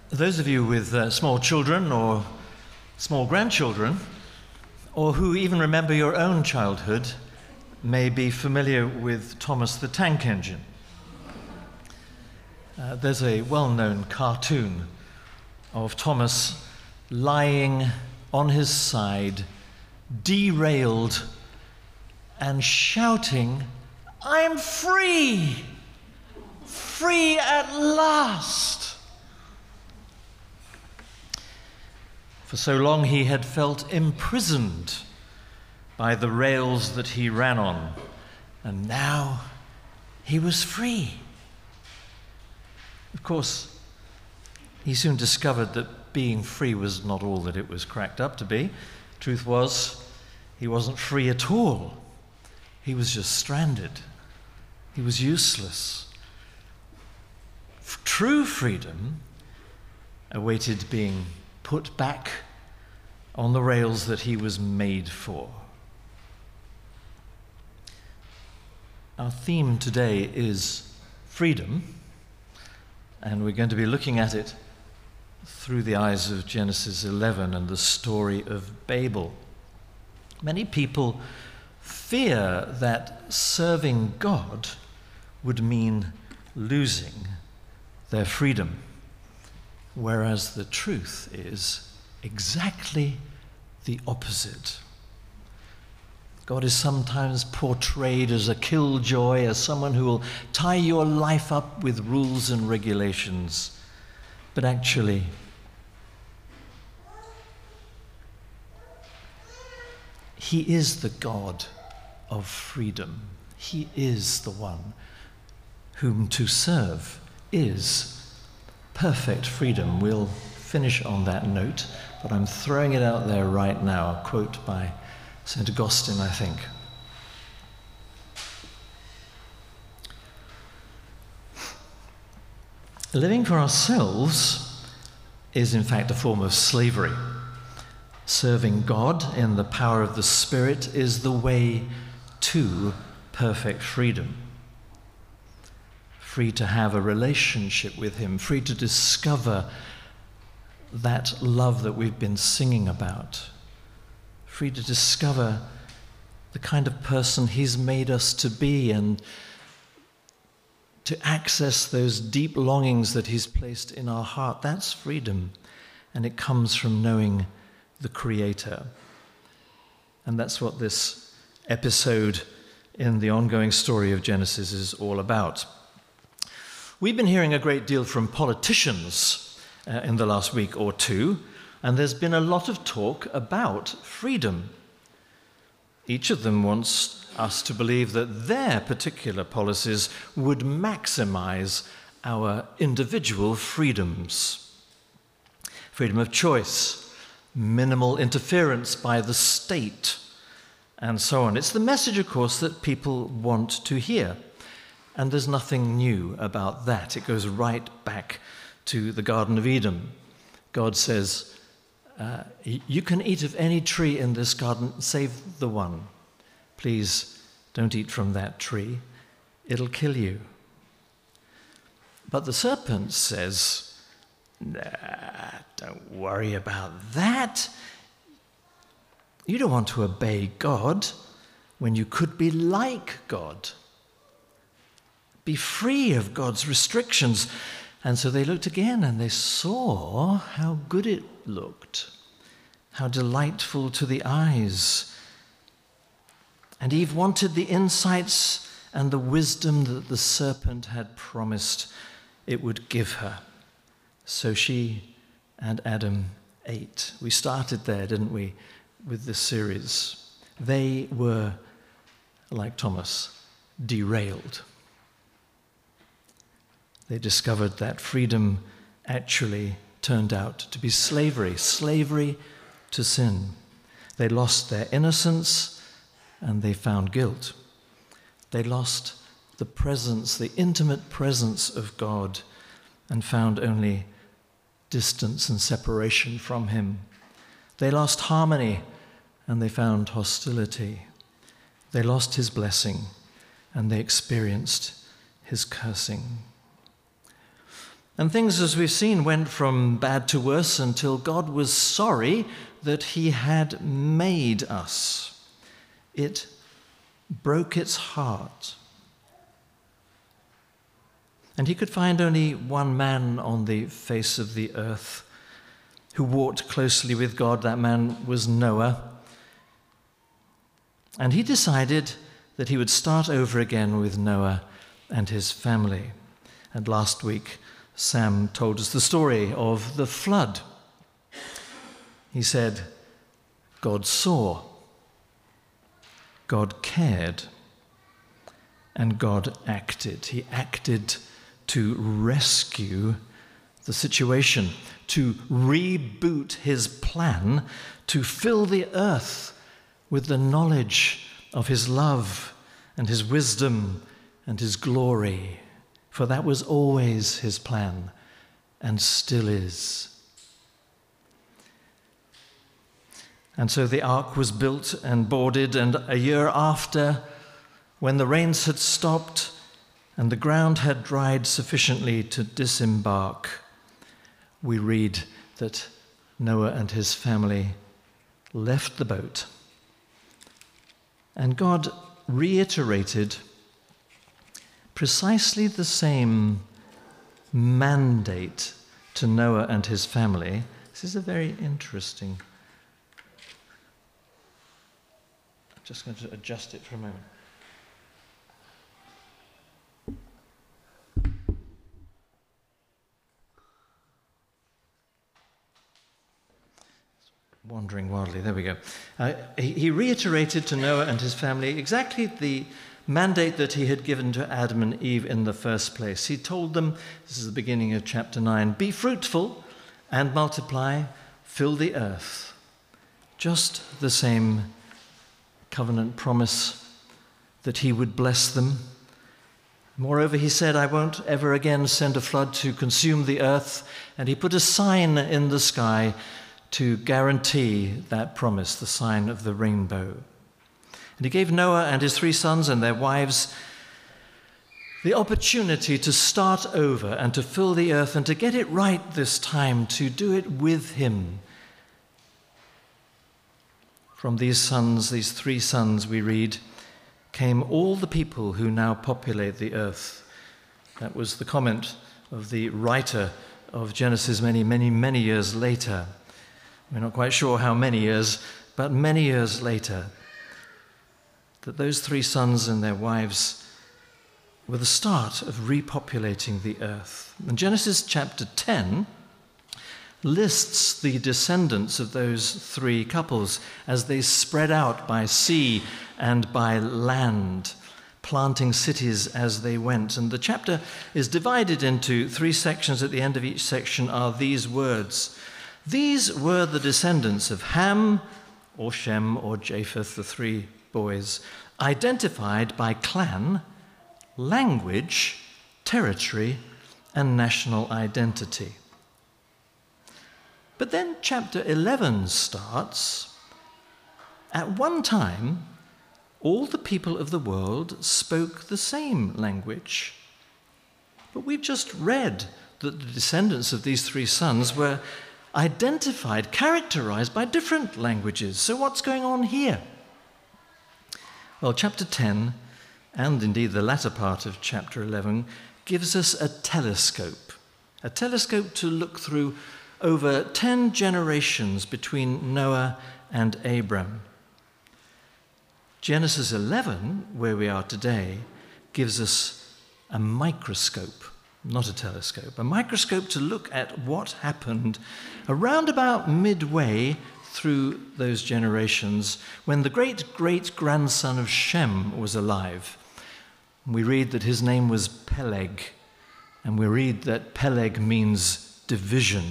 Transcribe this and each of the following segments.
Those of you with small children or small grandchildren, or who even remember your own childhood, may be familiar with Thomas the Tank Engine. There's a well-known cartoon of Thomas lying on his side, derailed, and shouting, "I'm free! Free at last!" For so long he had felt imprisoned by the rails that he ran on, and now he was free. Of course, he soon discovered that being free was not all that it was cracked up to be. Truth was, he wasn't free at all. He was just stranded. He was useless. True freedom awaited being put back on the rails that he was made for. Our theme today is freedom, and we're going to be looking at it through the eyes of Genesis 11 and the story of Babel. Many people fear that serving God would mean losing their freedom, whereas the truth is exactly the opposite. God is sometimes portrayed as a killjoy, as someone who will tie your life up with rules and regulations. But actually, He is the God of freedom. He is the one whom to serve is perfect freedom. We'll finish on that note, but I'm throwing it out there right now, a quote by St. Augustine, I think. Living for ourselves is in fact a form of slavery. Serving God in the power of the Spirit is the way to perfect freedom. Free to have a relationship with Him, free to discover that love that we've been singing about, free to discover the kind of person He's made us to be and to access those deep longings that He's placed in our heart. That's freedom, and it comes from knowing the Creator. And that's what this episode in the ongoing story of Genesis is all about. We've been hearing a great deal from politicians in the last week or two, and there's been a lot of talk about freedom. Each of them wants us to believe that their particular policies would maximize our individual freedoms. Freedom of choice, minimal interference by the state, and so on. It's the message, of course, that people want to hear. And there's nothing new about that. It goes right back to the Garden of Eden. God says, you can eat of any tree in this garden, save the one. Please don't eat from that tree. It'll kill you. But the serpent says, nah, don't worry about that. You don't want to obey God when you could be like God. Be free of God's restrictions. And so they looked again and they saw how good it looked, how delightful to the eyes. And Eve wanted the insights and the wisdom that the serpent had promised it would give her. So she and Adam ate. We started there, didn't we, with this series. They were, like Thomas, derailed. They discovered that freedom actually turned out to be slavery to sin. They lost their innocence and they found guilt. They lost the presence, the intimate presence of God, and found only distance and separation from Him. They lost harmony and they found hostility. They lost His blessing and they experienced His cursing. And things, as we've seen, went from bad to worse until God was sorry that he had made us. It broke its heart. And he could find only one man on the face of the earth who walked closely with God. That man was Noah. And he decided that he would start over again with Noah and his family. And last week, Sam told us the story of the flood. He said, God saw, God cared, and God acted. He acted to rescue the situation, to reboot his plan, to fill the earth with the knowledge of his love and his wisdom and his glory. For that was always his plan, and still is. And so the ark was built and boarded, and a year after, when the rains had stopped and the ground had dried sufficiently to disembark, we read that Noah and his family left the boat. And God reiterated precisely the same mandate to Noah and his family. This is a very interesting. I'm just going to adjust it for a moment. Wandering wildly, there we go. He reiterated to Noah and his family exactly the mandate that he had given to Adam and Eve in the first place. He told them, this is the beginning of chapter 9, be fruitful and multiply, fill the earth. Just the same covenant promise that he would bless them. Moreover, he said, I won't ever again send a flood to consume the earth. And he put a sign in the sky to guarantee that promise, the sign of the rainbow. And he gave Noah and his 3 sons and their wives the opportunity to start over and to fill the earth and to get it right this time, to do it with him. From these sons, these 3 sons, we read, came all the people who now populate the earth. That was the comment of the writer of Genesis many, many, many years later. We're not quite sure how many years, but many years later, that those 3 sons and their wives were the start of repopulating the earth. And Genesis chapter 10 lists the descendants of those 3 couples as they spread out by sea and by land, planting cities as they went. And the chapter is divided into 3 sections. At the end of each section are these words. These were the descendants of Ham, or Shem, or Japheth, the 3 boys, identified by clan, language, territory, and national identity. But then chapter 11 starts. At one time, all the people of the world spoke the same language. But we've just read that the descendants of these 3 sons were identified, characterized by different languages. So what's going on here? Well, chapter 10, and indeed the latter part of chapter 11, gives us a telescope to look through over 10 generations between Noah and Abram. Genesis 11, where we are today, gives us a microscope, not a telescope, a microscope to look at what happened around about midway through those generations when the great-great-grandson of Shem was alive. We read that his name was Peleg, and we read that Peleg means division.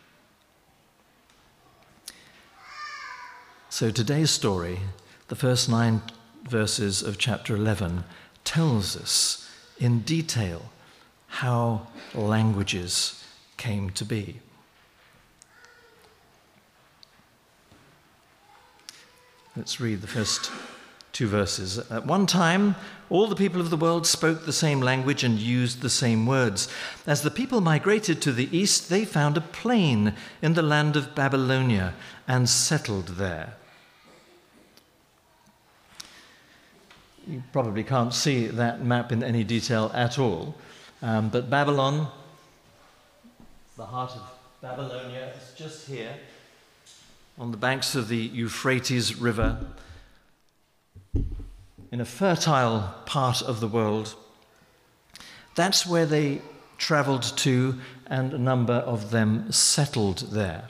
So today's story, the first 9 verses of chapter 11, tells us in detail how languages came to be. Let's read the first 2 verses. At one time, all the people of the world spoke the same language and used the same words. As the people migrated to the east, they found a plain in the land of Babylonia and settled there. You probably can't see that map in any detail at all, but Babylon, the heart of Babylonia, is just here on the banks of the Euphrates River, in a fertile part of the world. That's where they traveled to, and a number of them settled there.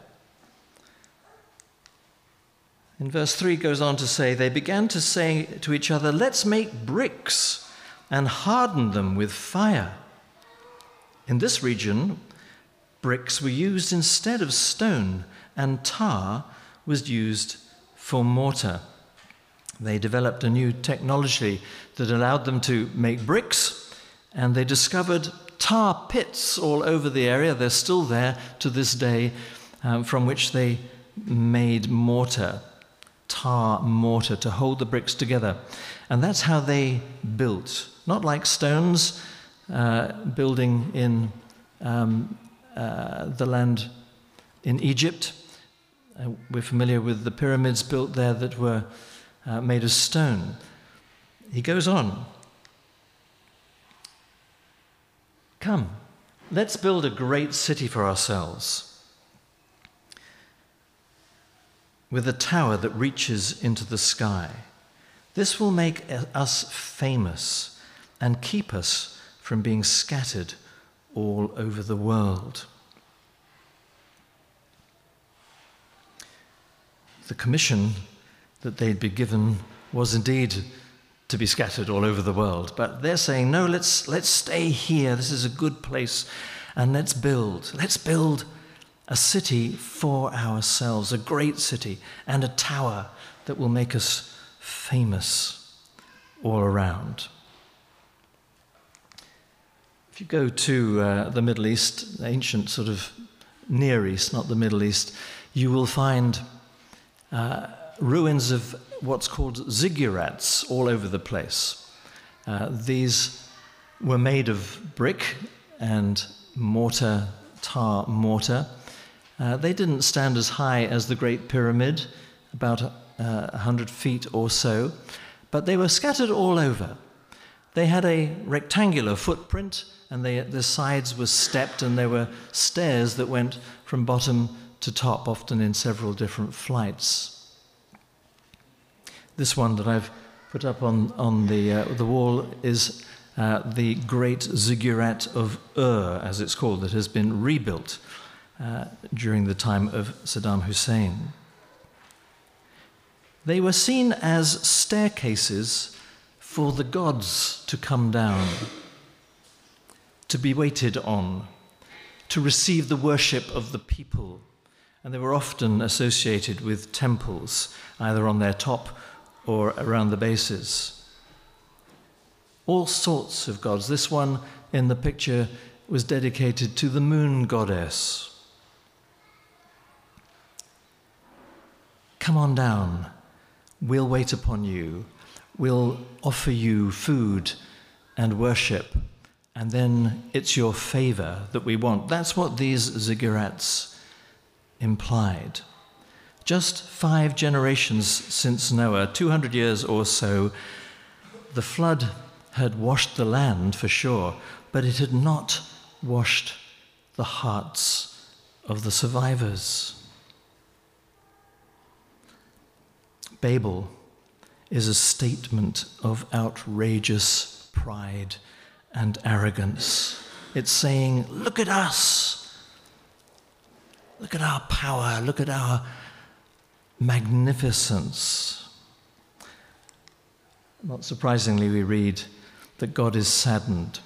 In verse 3 goes on to say, they began to say to each other, let's make bricks and harden them with fire. In this region, bricks were used instead of stone, and tar was used for mortar. They developed a new technology that allowed them to make bricks, and they discovered tar pits all over the area. They're still there to this day, from which they made mortar, tar mortar, to hold the bricks together. And that's how they built. Not like stones, building in the land in Egypt. We're familiar with the pyramids built there that were made of stone. He goes on. Come, let's build a great city for ourselves, with a tower that reaches into the sky. This will make us famous and keep us from being scattered all over the world. The commission that they'd be given was indeed to be scattered all over the world. But they're saying, no, let's stay here. This is a good place. And let's build a city for ourselves, a great city, and a tower that will make us famous all around. If you go to the Middle East, ancient sort of Near East, not the Middle East, you will find ruins of what's called ziggurats all over the place. These were made of brick and mortar, tar mortar. They didn't stand as high as the Great Pyramid, about 100 feet or so, but they were scattered all over. They had a rectangular footprint, and the sides were stepped, and there were stairs that went from bottom to top, often in several different flights. This one that I've put up on the wall is the Great Ziggurat of Ur, as it's called, that has been rebuilt during the time of Saddam Hussein. They were seen as staircases for the gods to come down, to be waited on, to receive the worship of the people. And they were often associated with temples, either on their top or around the bases. All sorts of gods. This one in the picture was dedicated to the moon goddess. Come on down. We'll wait upon you. We'll offer you food and worship. And then it's your favor that we want. That's what these ziggurats implied. Just 5 generations since Noah, 200 years or so, the flood had washed the land for sure, but it had not washed the hearts of the survivors. Babel is a statement of outrageous pride and arrogance. It's saying, look at us. Look at our power. Look at our magnificence. Not surprisingly, we read that God is saddened.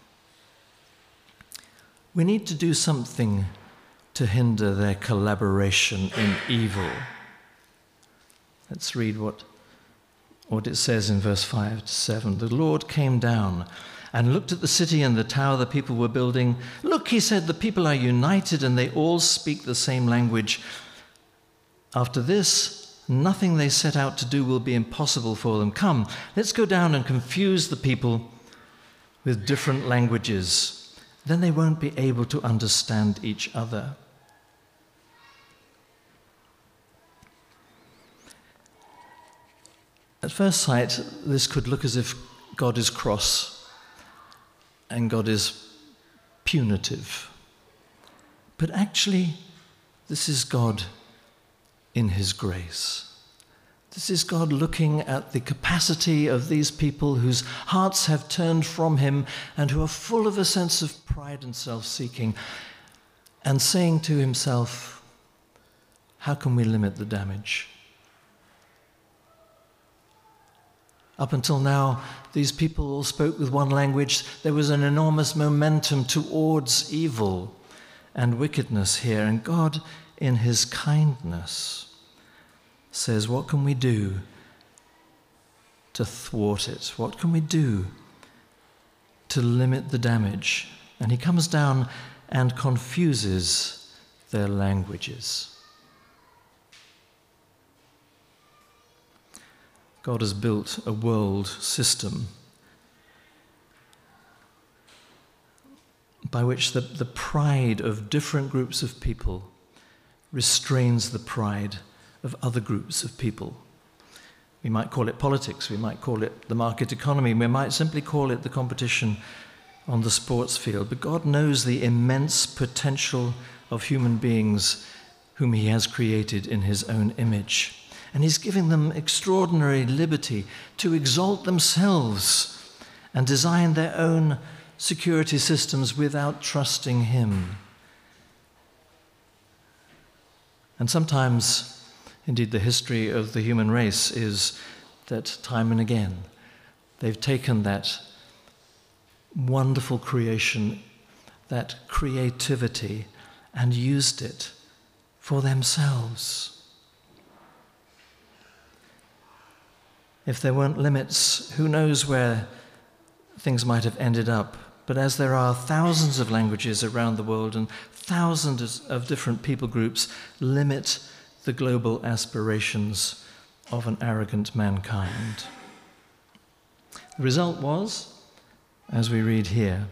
We need to do something to hinder their collaboration in evil. Let's read what it says in verse 5 to 7. The Lord came down and looked at the city and the tower the people were building. Look, he said, the people are united and they all speak the same language. After this, nothing they set out to do will be impossible for them. Come, let's go down and confuse the people with different languages. Then they won't be able to understand each other. At first sight, this could look as if God is cross and God is punitive. But actually, this is God in his grace. This is God looking at the capacity of these people whose hearts have turned from him and who are full of a sense of pride and self-seeking, and saying to himself, how can we limit the damage? Up until now, these people all spoke with one language. There was an enormous momentum towards evil and wickedness here. And God, in his kindness, says, what can we do to thwart it? What can we do to limit the damage? And he comes down and confuses their languages. God has built a world system by which the pride of different groups of people restrains the pride of other groups of people. We might call it politics, we might call it the market economy, we might simply call it the competition on the sports field. But God knows the immense potential of human beings whom he has created in his own image. And he's giving them extraordinary liberty to exalt themselves and design their own security systems without trusting him. And sometimes, indeed, the history of the human race is that time and again, they've taken that wonderful creation, that creativity, and used it for themselves. If there weren't limits, who knows where things might have ended up. But as there are thousands of languages around the world and thousands of different people groups limit the global aspirations of an arrogant mankind. The result was, as we read here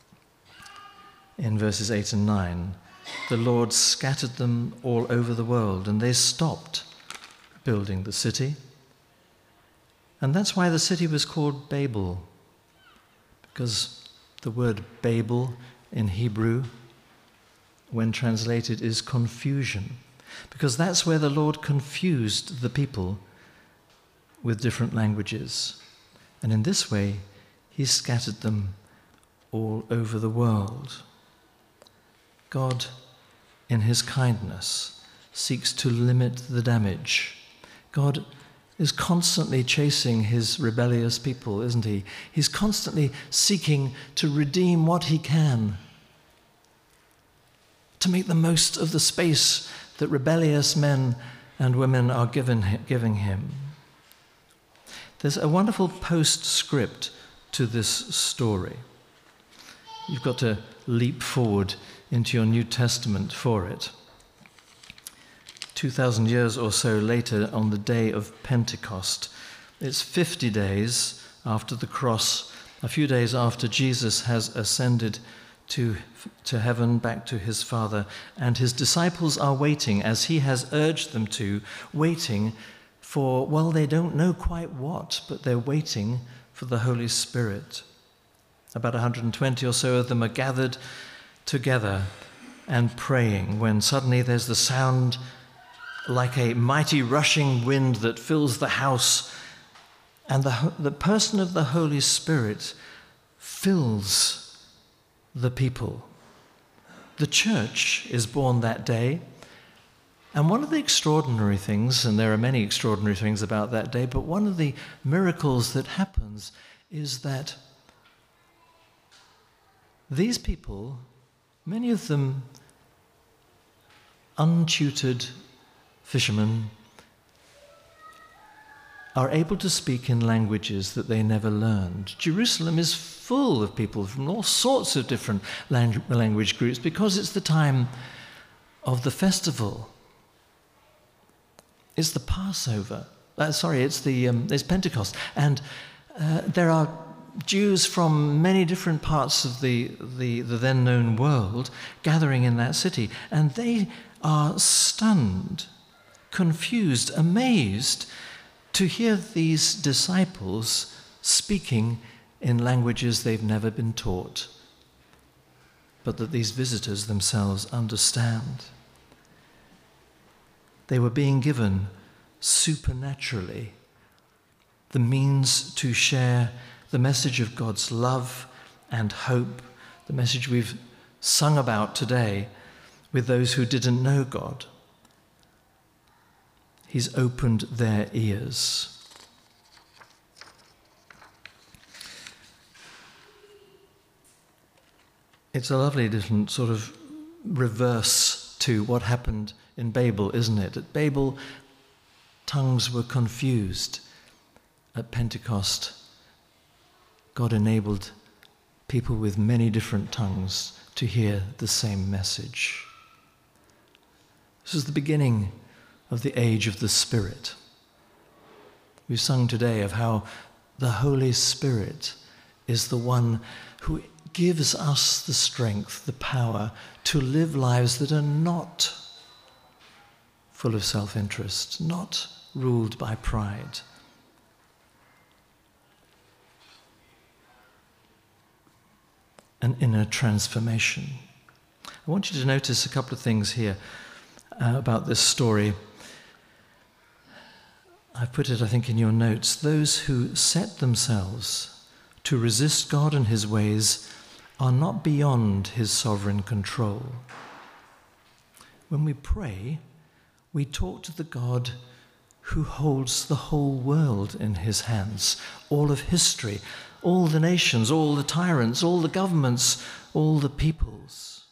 in verses 8 and 9, the Lord scattered them all over the world, and they stopped building the city. And that's why the city was called Babel, because the word Babel in Hebrew, when translated, is confusion, because that's where the Lord confused the people with different languages. And in this way, he scattered them all over the world. God, in his kindness, seeks to limit the damage. God is constantly chasing his rebellious people, isn't he? He's constantly seeking to redeem what he can, to make the most of the space that rebellious men and women are giving him. There's a wonderful postscript to this story. You've got to leap forward into your New Testament for it. 2,000 years or so later, on the day of Pentecost, it's 50 days after the cross, a few days after Jesus has ascended to heaven, back to his Father, and his disciples are waiting, as he has urged them to, waiting for, well, they don't know quite what, but they're waiting for the Holy Spirit. About 120 or so of them are gathered together and praying, when suddenly there's the sound like a mighty rushing wind that fills the house, and the person of the Holy Spirit fills the people. The church is born that day, and one of the extraordinary things, and there are many extraordinary things about that day, but one of the miracles that happens is that these people, many of them untutored fishermen, are able to speak in languages that they never learned. Jerusalem is full of people from all sorts of different language groups because it's the time of the festival. It's the Passover. It's Pentecost. And there are Jews from many different parts of the then known world gathering in that city. And they are stunned, confused, amazed to hear these disciples speaking in languages they've never been taught, but that these visitors themselves understand. They were being given supernaturally the means to share the message of God's love and hope, the message we've sung about today, with those who didn't know God. He's opened their ears. It's a lovely little sort of reverse to what happened in Babel, isn't it? At Babel, tongues were confused. At Pentecost, God enabled people with many different tongues to hear the same message. This is the beginning of the age of the Spirit. We've sung today of how the Holy Spirit is the one who gives us the strength, the power to live lives that are not full of self-interest, not ruled by pride. An inner transformation. I want you to notice a couple of things here about this story. I've put it, I think, in your notes. Those who set themselves to resist God and his ways are not beyond his sovereign control. When we pray, we talk to the God who holds the whole world in his hands, all of history, all the nations, all the tyrants, all the governments, all the peoples.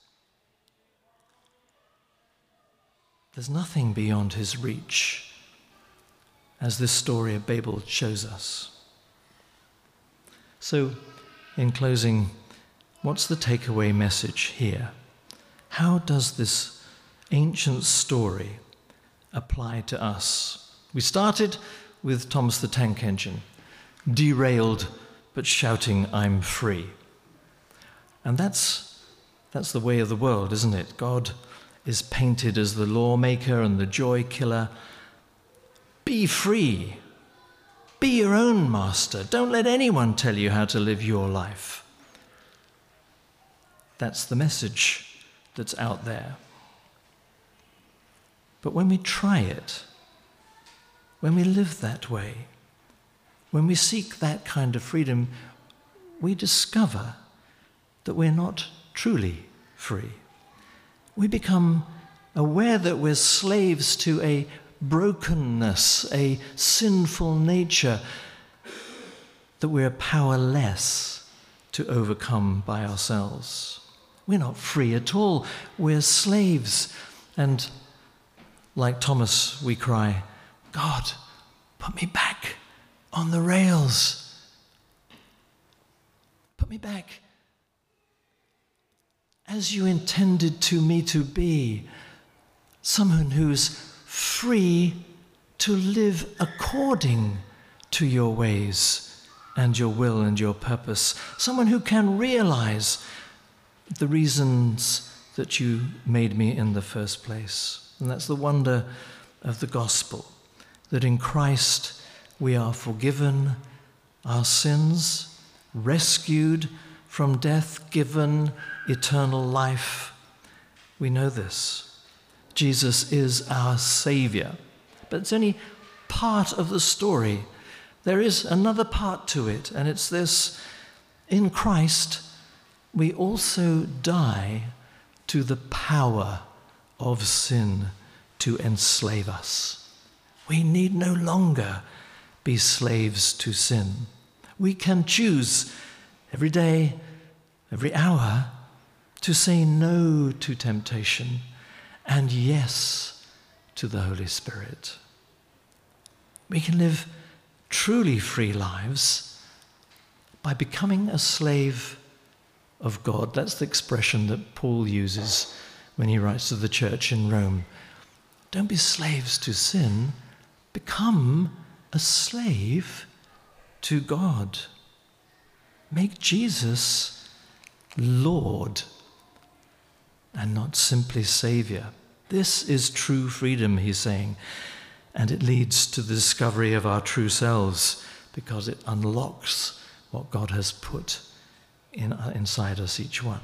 There's nothing beyond his reach, as this story of Babel shows us. So, in closing, what's the takeaway message here? How does this ancient story apply to us? We started with Thomas the Tank Engine, derailed but shouting, "I'm free." And that's the way of the world, isn't it? God is painted as the lawmaker and the joy killer. Be free. Be your own master. Don't let anyone tell you how to live your life. That's the message that's out there. But when we try it, when we live that way, when we seek that kind of freedom, we discover that we're not truly free. We become aware that we're slaves to a brokenness, a sinful nature that we're powerless to overcome by ourselves. We're not free at all. We're slaves. And like Thomas, we cry, "God, put me back on the rails. Put me back as you intended me to be, someone who's free to live according to your ways and your will and your purpose, someone who can realize the reasons that you made me in the first place." And that's the wonder of the gospel, that in Christ we are forgiven our sins, rescued from death, given eternal life. We know this. Jesus is our Savior. But it's only part of the story. There is another part to it, and it's this: in Christ, we also die to the power of sin to enslave us. We need no longer be slaves to sin. We can choose every day, every hour, to say no to temptation and yes to the Holy Spirit. We can live truly free lives by becoming a slave of God. That's the expression that Paul uses when he writes to the church in Rome. Don't be slaves to sin, Become a slave to God. Make Jesus Lord and not simply Saviour. This is true freedom, he's saying, and it leads to the discovery of our true selves because it unlocks what God has put inside us, each one.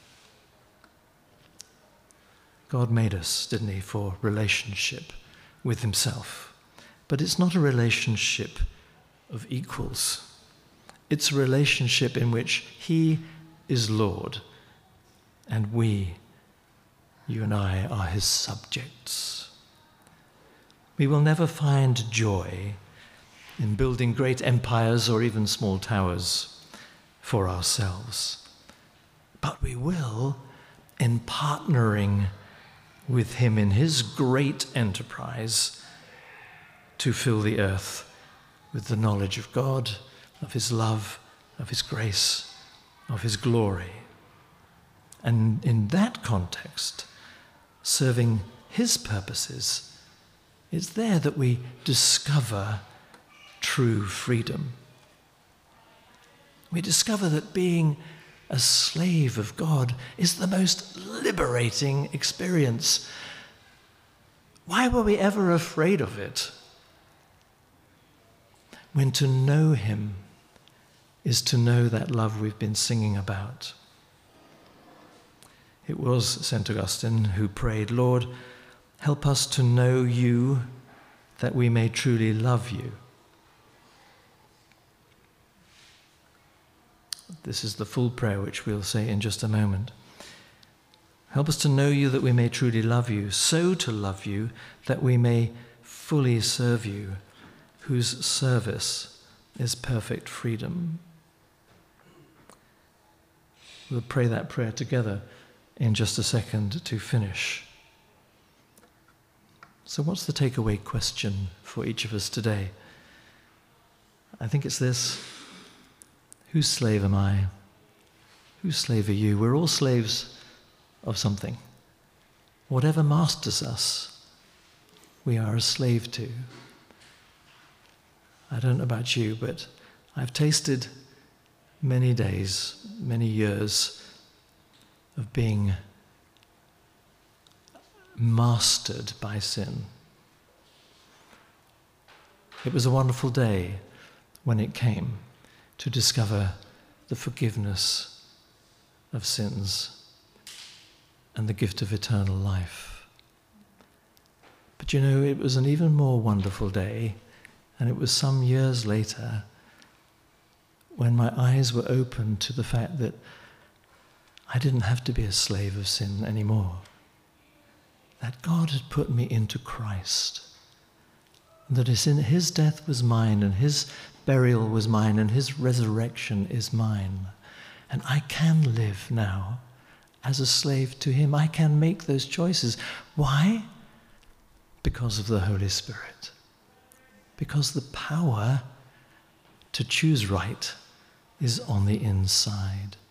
God made us, didn't he, for relationship with himself. But it's not a relationship of equals. It's a relationship in which he is Lord and we, you and I, are his subjects. We will never find joy in building great empires or even small towers for ourselves, but we will in partnering with him in his great enterprise to fill the earth with the knowledge of God, of his love, of his grace, of his glory. And in that context, serving his purposes, it's there that we discover true freedom. We discover that being a slave of God is the most liberating experience. Why were we ever afraid of it? When to know him is to know that love we've been singing about. It was St. Augustine who prayed, Lord, help us to know you that we may truly love you. This is the full prayer which we'll say in just a moment. Help us to know you that we may truly love you, so to love you that we may fully serve you, whose service is perfect freedom. We'll pray that prayer together in just a second to finish. So what's the takeaway question for each of us today? I think it's this. Whose slave am I? Whose slave are you? We're all slaves of something. Whatever masters us, we are a slave to. I don't know about you, but I've tasted many days, many years of being mastered by sin. It was a wonderful day when it came to discover the forgiveness of sins and the gift of eternal life. But you know, it was an even more wonderful day, and it was some years later when my eyes were opened to the fact that I didn't have to be a slave of sin anymore. That God had put me into Christ. And that his death was mine, and his burial was mine, and his resurrection is mine. And I can live now as a slave to him. I can make those choices. Why? Because of the Holy Spirit. Because the power to choose right is on the inside.